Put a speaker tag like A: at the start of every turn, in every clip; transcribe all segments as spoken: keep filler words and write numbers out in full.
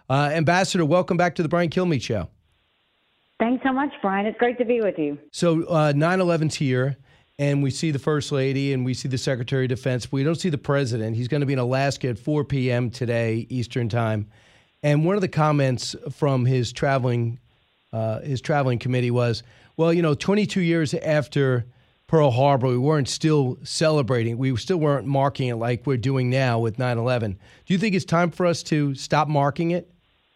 A: Uh, Ambassador, welcome back to the Brian Kilmeade Show.
B: Thanks so much, Brian. It's great to be with you.
A: So uh, nine eleven's here, and we see the First Lady, and we see the Secretary of Defense. But we don't see the President. He's going to be in Alaska at four p.m. today, Eastern Time. And one of the comments from his traveling uh, his traveling committee was, well, you know, twenty-two years after Pearl Harbor, we weren't still celebrating. We still weren't marking it like we're doing now with nine eleven. Do you think it's time for us to stop marking it?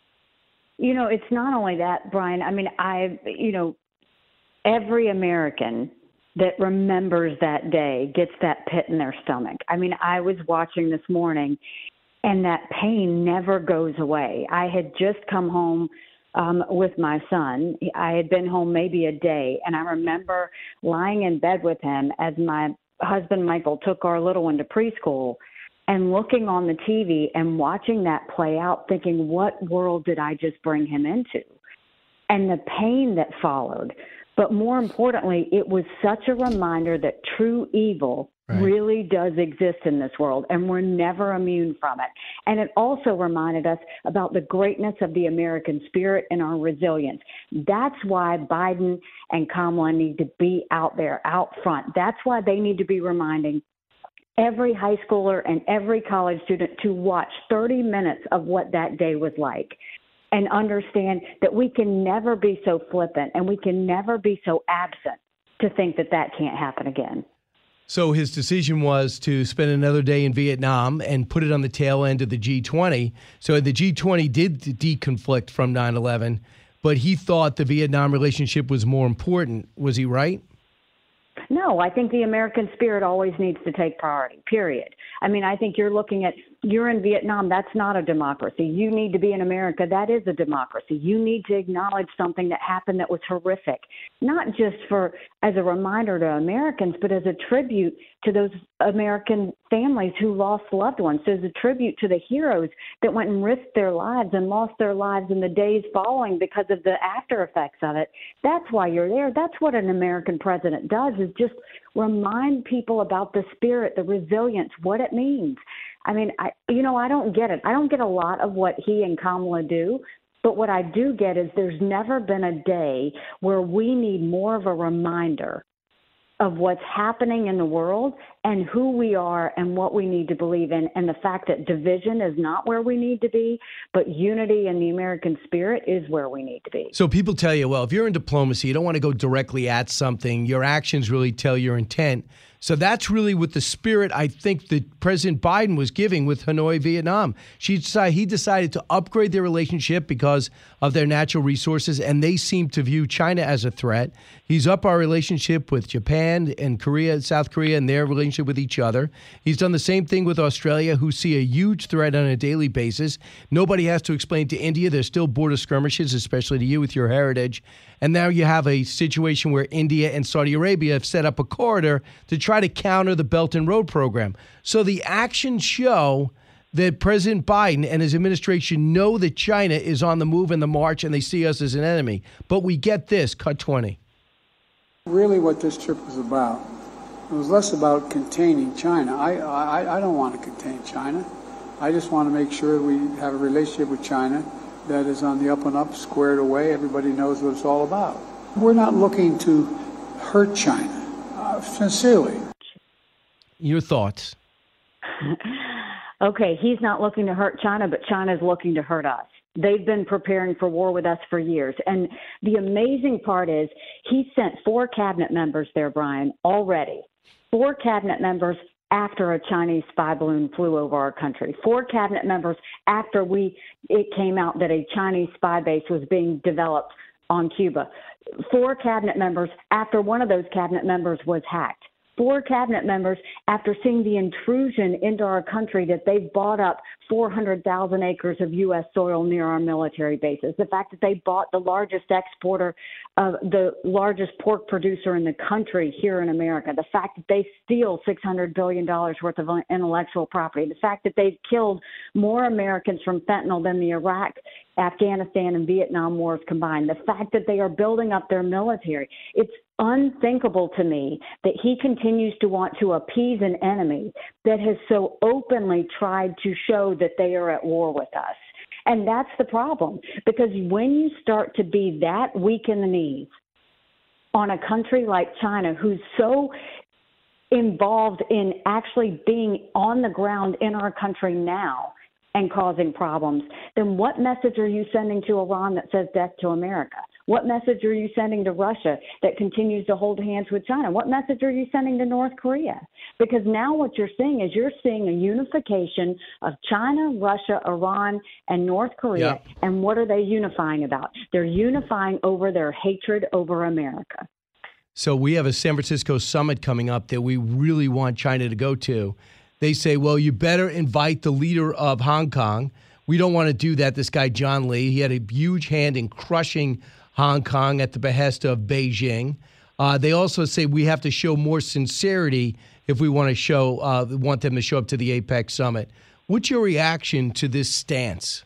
B: You know, it's not only that, Brian. I mean, I, you know, every American that remembers that day gets that pit in their stomach. I mean, I was watching this morning, and that pain never goes away. I had just come home Um, with my son. I had been home maybe a day, and I remember lying in bed with him as my husband, Michael, took our little one to preschool and looking on the T V and watching that play out, thinking, what world did I just bring him into? And the pain that followed. But more importantly, it was such a reminder that true evil Right. really does exist in this world, and we're never immune from it. And it also reminded us about the greatness of the American spirit and our resilience. That's why Biden and Kamala need to be out there, out front. That's why they need to be reminding every high schooler and every college student to watch thirty minutes of what that day was like and understand that we can never be so flippant and we can never be so absent to think that that can't happen again.
A: So his decision was to spend another day in Vietnam and put it on the tail end of the G twenty. So the G twenty did deconflict from nine eleven, but he thought the Vietnam relationship was more important. Was he right?
B: No, I think the American spirit always needs to take priority, period. I mean, I think you're looking at, you're in Vietnam, that's not a democracy. You need to be in America, that is a democracy. You need to acknowledge something that happened that was horrific, not just for as a reminder to Americans, but as a tribute to those American families who lost loved ones, as a tribute to the heroes that went and risked their lives and lost their lives in the days following because of the after effects of it. That's why you're there. That's what an American president does, is just remind people about the spirit, the resilience, what it means. I mean, I, you know, I don't get it. I don't get a lot of what he and Kamala do. But what I do get is there's never been a day where we need more of a reminder of what's happening in the world and who we are and what we need to believe in, and the fact that division is not where we need to be, but unity and the American spirit is where we need to be.
A: So people tell you, well, if you're in diplomacy, you don't want to go directly at something. Your actions really tell your intent. So that's really what the spirit I think that President Biden was giving with Hanoi, Vietnam. She decided, he decided to upgrade their relationship because of their natural resources, and they seem to view China as a threat. He's up our relationship with Japan and Korea, South Korea, and their relationship with each other. He's done the same thing with Australia, who see a huge threat on a daily basis. Nobody has to explain to India. There's still border skirmishes, especially to you with your heritage. And now you have a situation where India and Saudi Arabia have set up a corridor to try to counter the Belt and Road program. So the actions show that President Biden and his administration know that China is on the move and the march, and they see us as an enemy. But we get this, cut twenty.
C: Really what this trip was about, it was less about containing China. I, I, I don't want to contain China. I just want to make sure we have a relationship with China that is on the up and up, squared away. Everybody knows what it's all about. We're not looking to hurt China, uh, sincerely.
A: Your thoughts?
B: Okay, he's not looking to hurt China, but China's looking to hurt us. They've been preparing for war with us for years. And the amazing part is he sent four cabinet members there, Brian, already. Four cabinet members after a Chinese spy balloon flew over our country. Four cabinet members after we it came out that a Chinese spy base was being developed on Cuba. Four cabinet members after one of those cabinet members was hacked. Four cabinet members after seeing the intrusion into our country that they've bought up four hundred thousand acres of U S soil near our military bases. The fact that they bought the largest exporter, uh, the largest pork producer in the country here in America. The fact that they steal six hundred billion dollars worth of intellectual property. The fact that they've killed more Americans from fentanyl than the Iraq, Afghanistan, and Vietnam wars combined. The fact that they are building up their military. It's unthinkable to me that he continues to want to appease an enemy that has so openly tried to show that they are at war with us. And that's the problem, because when you start to be that weak in the knees on a country like China, who's so involved in actually being on the ground in our country now and causing problems, then what message are you sending to Iran that says death to America? What message are you sending to Russia that continues to hold hands with China? What message are you sending to North Korea? Because now what you're seeing is you're seeing a unification of China, Russia, Iran, and North Korea.
A: Yep.
B: And what are they unifying about? They're unifying over their hatred over America.
A: So we have a San Francisco summit coming up that we really want China to go to. They say, well, you better invite the leader of Hong Kong. We don't want to do that. This guy, John Lee, he had a huge hand in crushing Hong Kong at the behest of Beijing. Uh, they also say we have to show more sincerity if we want to show, uh, want them to show up to the APEC summit. What's your reaction to this stance?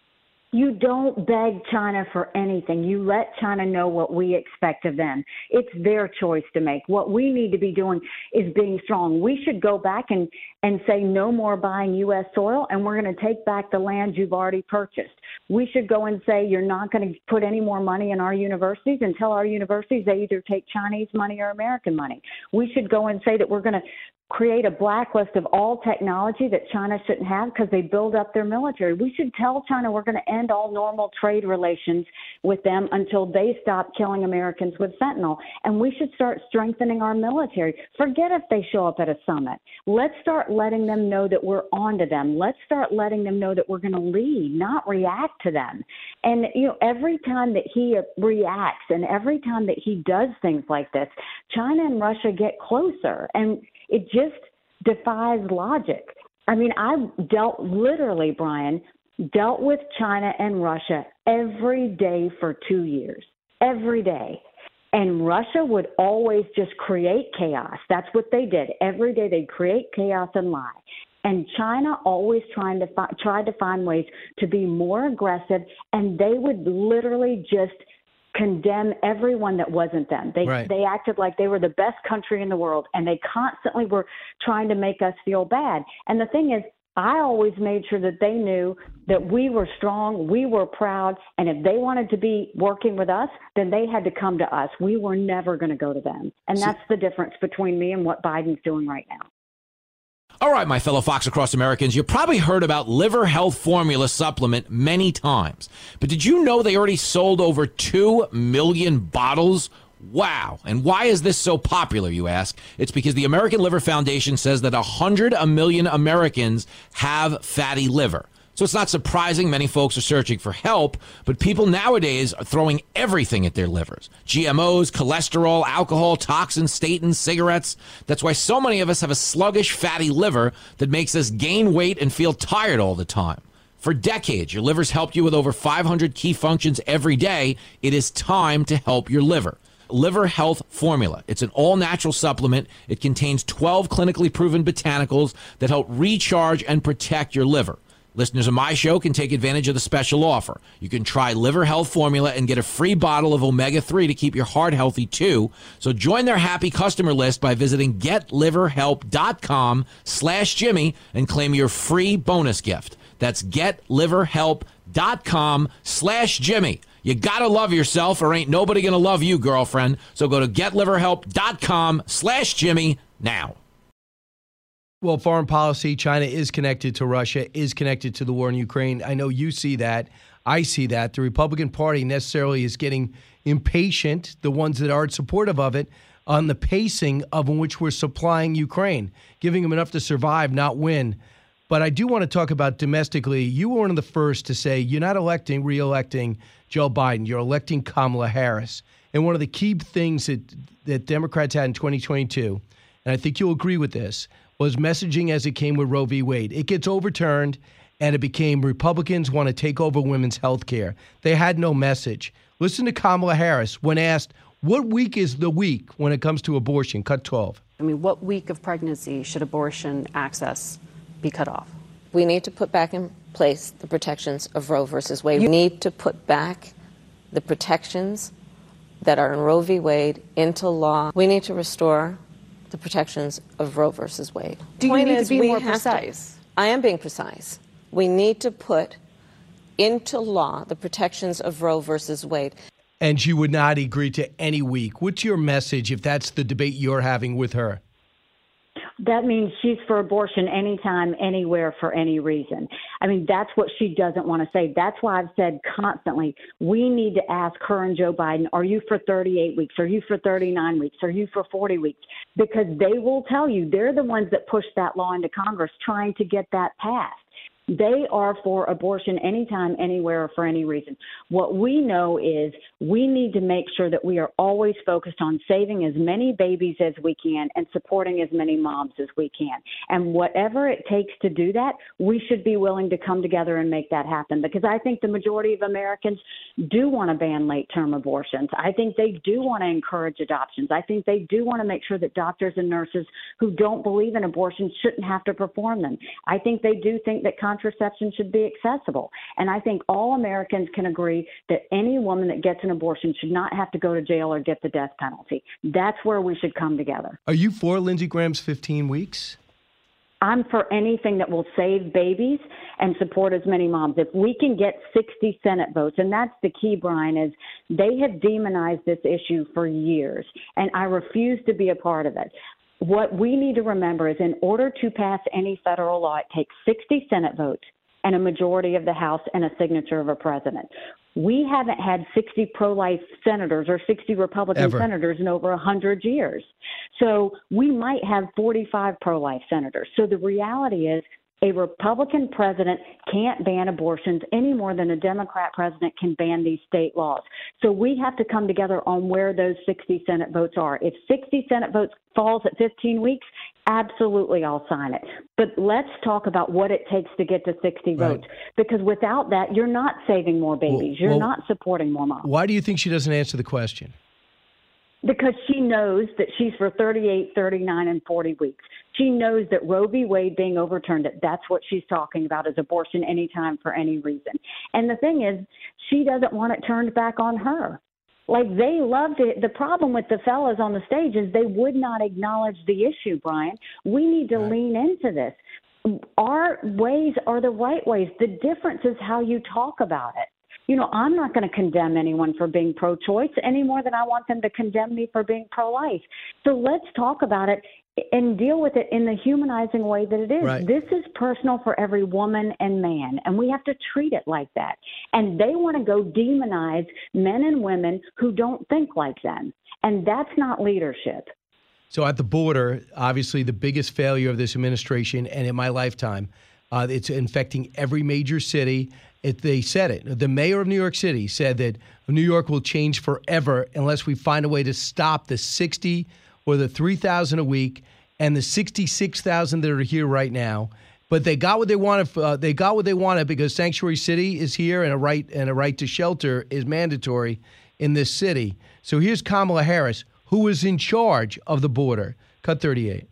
B: You don't beg China for anything. You let China know what we expect of them. It's their choice to make. What we need to be doing is being strong. We should go back and, and say no more buying U S soil, and we're going to take back the land you've already purchased. We should go and say you're not going to put any more money in our universities and tell our universities they either take Chinese money or American money. We should go and say that we're going to create a blacklist of all technology that China shouldn't have because they build up their military. We should tell China we're going to end all normal trade relations with them until they stop killing Americans with fentanyl. And we should start strengthening our military. Forget if they show up at a summit. Let's start letting them know that we're on to them. Let's start letting them know that we're going to lead, not react to them. And, you know, every time that he reacts and every time that he does things like this, China and Russia get closer. And it just defies logic. I mean, I've dealt literally, Brian, dealt with China and Russia every day for two years, every day. And Russia would always just create chaos. That's what they did. Every day they'd create chaos and lie. And China always trying to fi- tried to find ways to be more aggressive, and they would literally just condemn everyone that wasn't them. They
A: right.
B: they acted like they were the best country in the world, and they constantly were trying to make us feel bad. And the thing is, I always made sure that they knew that we were strong, we were proud, and if they wanted to be working with us, then they had to come to us. We were never going to go to them. And that's the difference between me and what Biden's doing right now.
D: All right, my fellow Fox Across Americans, you probably heard about Liver Health Formula supplement many times. But did you know they already sold over two million bottles? Wow. And why is this so popular, you ask? It's because the American Liver Foundation says that one hundred million Americans have fatty liver. So it's not surprising many folks are searching for help, but people nowadays are throwing everything at their livers. G M Os, cholesterol, alcohol, toxins, statins, cigarettes. That's why so many of us have a sluggish, fatty liver that makes us gain weight and feel tired all the time. For decades, your liver's helped you with over five hundred key functions every day. It is time to help your liver. Liver Health Formula. It's an all-natural supplement. It contains twelve clinically proven botanicals that help recharge and protect your liver. Listeners of my show can take advantage of the special offer. You can try Liver Health Formula and get a free bottle of omega three to keep your heart healthy, too. So join their happy customer list by visiting getliverhelp.com slash Jimmy and claim your free bonus gift. That's getliverhelp.com slash Jimmy. You gotta love yourself or ain't nobody gonna love you, girlfriend. So go to getliverhelp.com slash Jimmy now.
A: Well, foreign policy, China is connected to Russia, is connected to the war in Ukraine. I know you see that. I see that. The Republican Party necessarily is getting impatient, the ones that aren't supportive of it, on the pacing of in which we're supplying Ukraine, giving them enough to survive, not win. But I do want to talk about domestically. You were one of the first to say you're not electing, re-electing Joe Biden. You're electing Kamala Harris. And one of the key things that, that Democrats had in twenty twenty-two, and I think you'll agree with this, was messaging as it came with Roe v. Wade. It gets overturned, and it became Republicans want to take over women's health care. They had no message. Listen to Kamala Harris when asked, what week is the week when it comes to abortion? Cut twelve.
E: I mean, what week of pregnancy should abortion access be cut off?
F: We need to put back in place the protections of Roe versus Wade. We need to put back the protections that are in Roe v. Wade into law. We need to restore the protections of Roe versus Wade.
E: Do you
F: Point
E: need
F: is,
E: to be
F: we
E: more
F: have
E: precise?
F: To, I am being precise. We need to put into law the protections of Roe versus Wade.
A: And she would not agree to any week. What's your message if that's the debate you're having with her?
B: That means she's for abortion anytime, anywhere, for any reason. I mean, that's what she doesn't want to say. That's why I've said constantly, we need to ask her and Joe Biden, are you for thirty-eight weeks? Are you for thirty-nine weeks? Are you for forty weeks? Because they will tell you they're the ones that pushed that law into Congress trying to get that passed. They are for abortion anytime, anywhere, or for any reason. What we know is we need to make sure that we are always focused on saving as many babies as we can and supporting as many moms as we can. And whatever it takes to do that, we should be willing to come together and make that happen, because I think the majority of Americans do want to ban late-term abortions. I think they do want to encourage adoptions. I think they do want to make sure that doctors and nurses who don't believe in abortion shouldn't have to perform them. I think they do think that contraception should be accessible. And I think all Americans can agree that any woman that gets an abortion should not have to go to jail or get the death penalty. That's where we should come together.
A: Are you for Lindsey Graham's fifteen weeks?
B: I'm for anything that will save babies and support as many moms. If we can get sixty Senate votes, and that's the key, Brian, is they have demonized this issue for years, and I refuse to be a part of it. What we need to remember is in order to pass any federal law, it takes sixty Senate votes and a majority of the House and a signature of a president. We haven't had sixty pro-life senators or sixty Republican
A: Ever.
B: senators in over one hundred years. So we might have forty-five pro-life senators. So the reality is a Republican president can't ban abortions any more than a Democrat president can ban these state laws. So we have to come together on where those sixty Senate votes are. If sixty Senate votes falls at fifteen weeks, absolutely I'll sign it. But let's talk about what it takes to get to sixty
A: Right.
B: votes, because without that, you're not saving more babies.
A: Well,
B: you're
A: well,
B: not supporting more moms.
A: Why do you think she doesn't answer the question?
B: Because she knows that she's for thirty-eight, thirty-nine, and forty weeks. She knows that Roe v. Wade being overturned, that that's what she's talking about, is abortion anytime for any reason. And the thing is, she doesn't want it turned back on her. Like, they loved it. The problem with the fellas on the stage is they would not acknowledge the issue, Brian. We need to
A: Right.
B: lean into this. Our ways are the right ways. The difference is how you talk about it. You know, I'm not going to condemn anyone for being pro-choice any more than I want them to condemn me for being pro-life. So let's talk about it and deal with it in the humanizing way that it is.
A: Right.
B: This is personal for every woman and man, and we have to treat it like that. And they want to go demonize men and women who don't think like them, and that's not leadership.
A: So at the border, obviously the biggest failure of this administration, and in my lifetime, uh, it's infecting every major city. It, they said it. The mayor of New York City said that New York will change forever unless we find a way to stop the sixty or the three thousand a week and the sixty-six thousand that are here right now. But they got what they wanted. Uh, they got what they wanted because Sanctuary City is here, and a right and a right to shelter is mandatory in this city. So here's Kamala Harris, who is in charge of the border. Cut thirty-eight.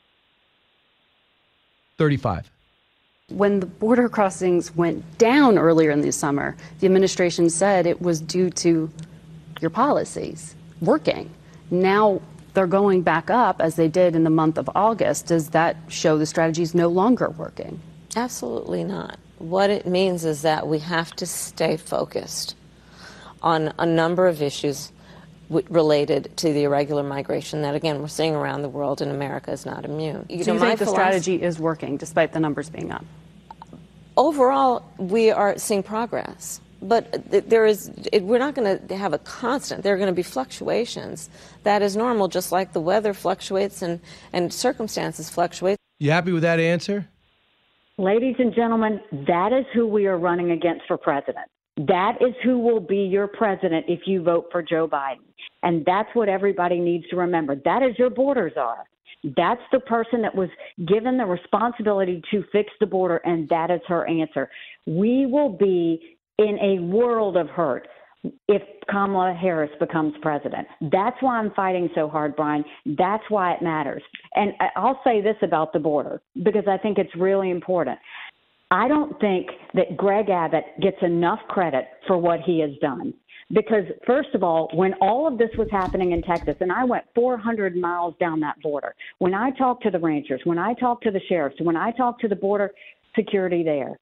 A: thirty-five.
E: When the border crossings went down earlier in the summer, the administration said it was due to your policies working. Now they're going back up as they did in the month of August. Does that show the strategy is no longer working?
F: Absolutely not. What it means is that we have to stay focused on a number of issues w- related to the irregular migration that, again, we're seeing around the world, and America is not immune.
E: You so
F: know,
E: you
F: my
E: think the
F: philosophy-
E: strategy is working despite the numbers being up?
F: Overall, we are seeing progress. But th- there is, it, we're not going to have a constant. There are going to be fluctuations. That is normal, just like the weather fluctuates and, and circumstances fluctuate.
A: You happy with that answer?
B: Ladies and gentlemen, that is who we are running against for president. That is who will be your president if you vote for Joe Biden. And that's what everybody needs to remember. That is your border czar. That's the person that was given the responsibility to fix the border, and that is her answer. We will be in a world of hurt if Kamala Harris becomes president. That's why I'm fighting so hard, Brian. That's why it matters. And I'll say this about the border, because I think it's really important. I don't think that Greg Abbott gets enough credit for what he has done. Because, first of all, when all of this was happening in Texas, and I went four hundred miles down that border, when I talked to the ranchers, when I talked to the sheriffs, when I talked to the border security there,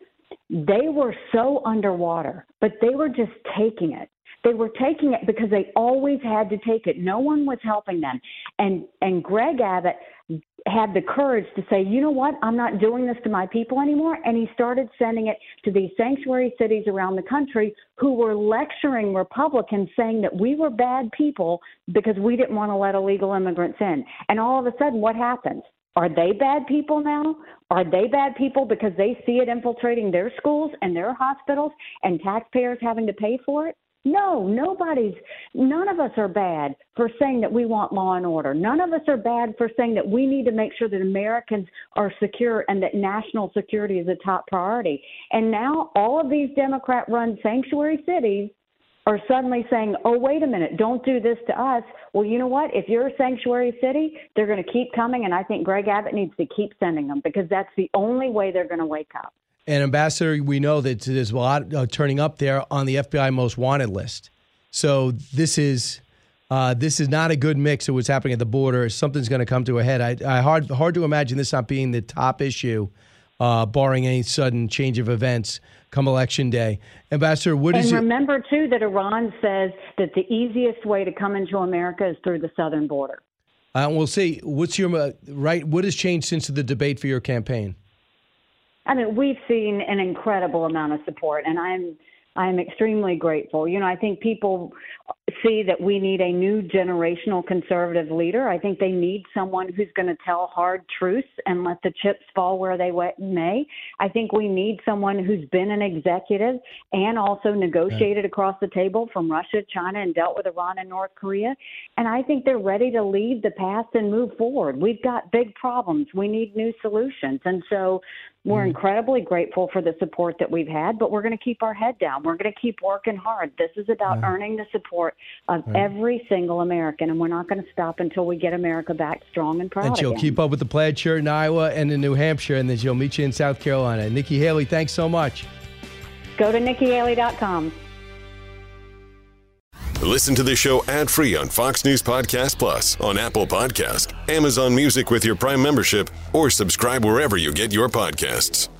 B: they were so underwater, but they were just taking it. They were taking it because they always had to take it. No one was helping them. And and Greg Abbott had the courage to say, you know what, I'm not doing this to my people anymore. And he started sending it to these sanctuary cities around the country who were lecturing Republicans, saying that we were bad people because we didn't want to let illegal immigrants in. And all of a sudden, what happens? Are they bad people now? Are they bad people because they see it infiltrating their schools and their hospitals and taxpayers having to pay for it? No, nobody's, none of us are bad for saying that we want law and order. None of us are bad for saying that we need to make sure that Americans are secure and that national security is a top priority. And now all of these Democrat-run sanctuary cities are suddenly saying, oh, wait a minute, don't do this to us. Well, you know what? If you're a sanctuary city, they're going to keep coming, and I think Greg Abbott needs to keep sending them because that's the only way they're going to wake up.
A: And, Ambassador, we know that there's a lot uh, turning up there on the F B I most wanted list. So this is uh, this is not a good mix of what's happening at the border. Something's going to come to a head. I, I hard hard to imagine this not being the top issue, uh, barring any sudden change of events come Election Day. Ambassador, what is it?
B: And remember, too, that Iran says that the easiest way to come into America is through the southern border.
A: Uh, we'll see. What's your uh, right? What has changed since the debate for your campaign?
B: I mean, we've seen an incredible amount of support, and I'm I'm extremely grateful. You know, I think people see that we need a new generational conservative leader. I think they need someone who's going to tell hard truths and let the chips fall where they may. I think we need someone who's been an executive and also negotiated across the table from Russia, China, and dealt with Iran and North Korea. And I think they're ready to leave the past and move forward. We've got big problems. We need new solutions. And so we're incredibly grateful for the support that we've had, but we're going to keep our head down. We're going to keep working hard. This is about right. earning the support of right. every single American, and we're not going to stop until we get America back strong and proud
A: And she'll
B: again.
A: keep up with the plaid shirt in Iowa and in New Hampshire, and then she'll meet you in South Carolina. Nikki Haley, thanks so much.
B: Go to nikki haley dot com.
G: Listen to the show ad-free on Fox News Podcast Plus, on Apple Podcast, Amazon Music with your Prime membership, or subscribe wherever you get your podcasts.